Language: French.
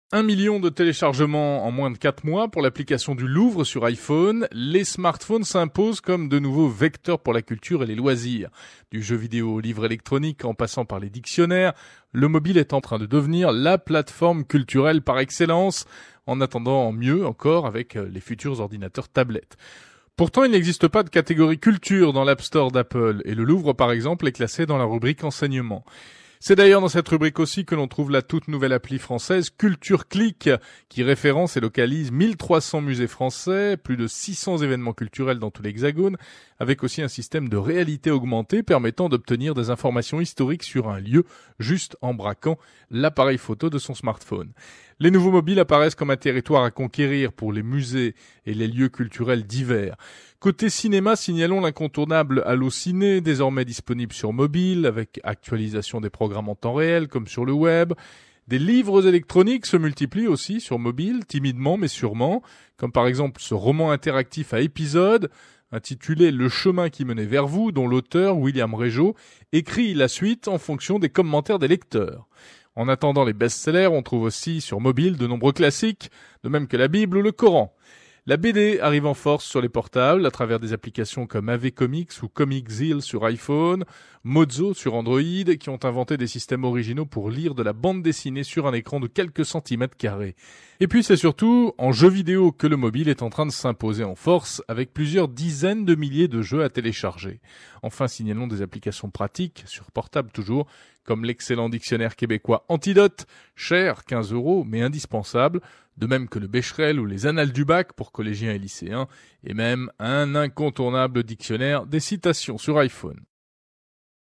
1 million de téléchargements en moins de 4 mois pour l'application du Louvre sur iPhone. Les smartphones s'imposent comme de nouveaux vecteurs pour la culture et les loisirs. Du jeu vidéo au livre électronique en passant par les dictionnaires, le mobile est en train de devenir la plateforme culturelle par excellence, en attendant mieux encore avec les futurs ordinateurs tablettes. Pourtant, il n'existe pas de catégorie culture dans l'App Store d'Apple et le Louvre, par exemple, est classé dans la rubrique enseignement. C'est d'ailleurs dans cette rubrique aussi que l'on trouve la toute nouvelle appli française Culture Click, qui référence et localise 1300 musées français, plus de 600 événements culturels dans tout l'Hexagone, avec aussi un système de réalité augmentée permettant d'obtenir des informations historiques sur un lieu juste en braquant l'appareil photo de son smartphone. Les nouveaux mobiles apparaissent comme un territoire à conquérir pour les musées et les lieux culturels divers. Côté cinéma, signalons l'incontournable Allociné, désormais disponible sur mobile, avec actualisation des programmes en temps réel, comme sur le web. Des livres électroniques se multiplient aussi sur mobile, timidement mais sûrement, comme par exemple ce roman interactif à épisodes, intitulé Le chemin qui menait vers vous, dont l'auteur, William Régeau, écrit la suite en fonction des commentaires des lecteurs. En attendant les best-sellers, on trouve aussi sur mobile de nombreux classiques, de même que la Bible ou le Coran. La BD arrive en force sur les portables à travers des applications comme AV Comics ou Comixzille sur iPhone, Mozo sur Android, qui ont inventé des systèmes originaux pour lire de la bande dessinée sur un écran de quelques centimètres carrés. Et puis c'est surtout en jeu vidéo que le mobile est en train de s'imposer en force avec plusieurs dizaines de milliers de jeux à télécharger. Enfin, signalons des applications pratiques, sur portable toujours, comme l'excellent dictionnaire québécois Antidote, cher 15 € mais indispensable, de même que le Becherel ou les Annales du bac pour collégiens et lycéens, et même un incontournable dictionnaire des citations sur iPhone.